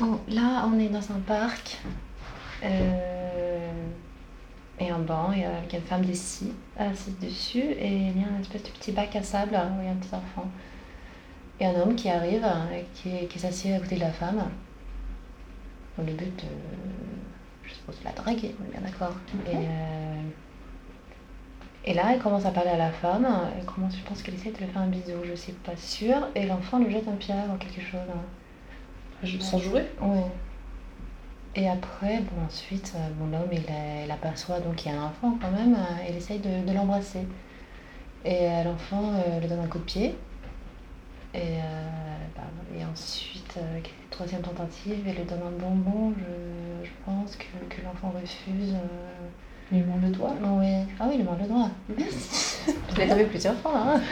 Là, on est dans un parc. Et un banc, avec une femme assise dessus. Et il y a une espèce de petit bac à sable où il y a un petit enfant. Et un homme qui arrive, qui s'assied à côté de la femme. Dans le but de, je suppose, de la draguer, on est bien d'accord. Et là, elle commence à parler à la femme. Je pense qu'elle essaie de lui faire un bisou, je suis pas sûre. Et l'enfant lui jette un pierre ou quelque chose. Sans jouer. Ouais. Et après, ensuite, l'homme, il aperçoit donc qu'il y a un enfant quand même. Il essaye de l'embrasser. Et l'enfant lui donne un coup de pied. Et ensuite, troisième tentative, il lui donne un bonbon. Je pense que l'enfant refuse. Il lui mord le doigt. Oui. Ah oui, il lui mord le doigt. Merci. Je l'ai tapé plusieurs fois. Hein.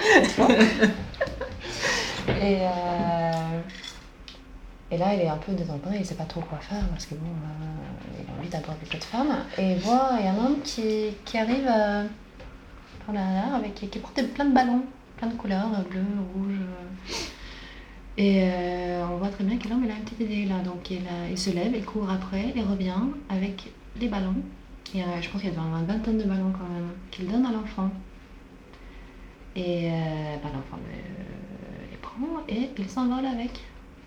Et là, il est un peu désordonné, il ne sait pas trop quoi faire parce que il a envie d'aborder cette femme. Et il y a un homme qui arrive par derrière, qui porte plein de ballons, plein de couleurs, bleu, rouge. Et on voit très bien que l'homme il a une petite idée là. Donc il se lève, il court après, il revient avec les ballons. Et je pense qu'il y a une vingtaine de ballons quand même, qu'il donne à l'enfant. Et l'enfant les prend et il s'envole avec.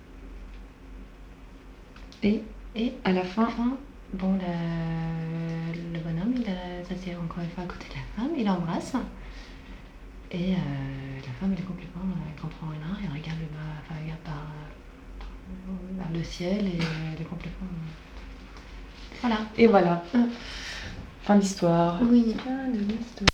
Et à la fin, le bonhomme, il s'assied encore une fois à côté de la femme, il l'embrasse. Et la femme, elle est complètement, elle comprend rien, elle regarde le bas, elle regarde vers le ciel et elle est complètement. Voilà. Et voilà. Fin d'histoire. Oui. Fin de l'histoire.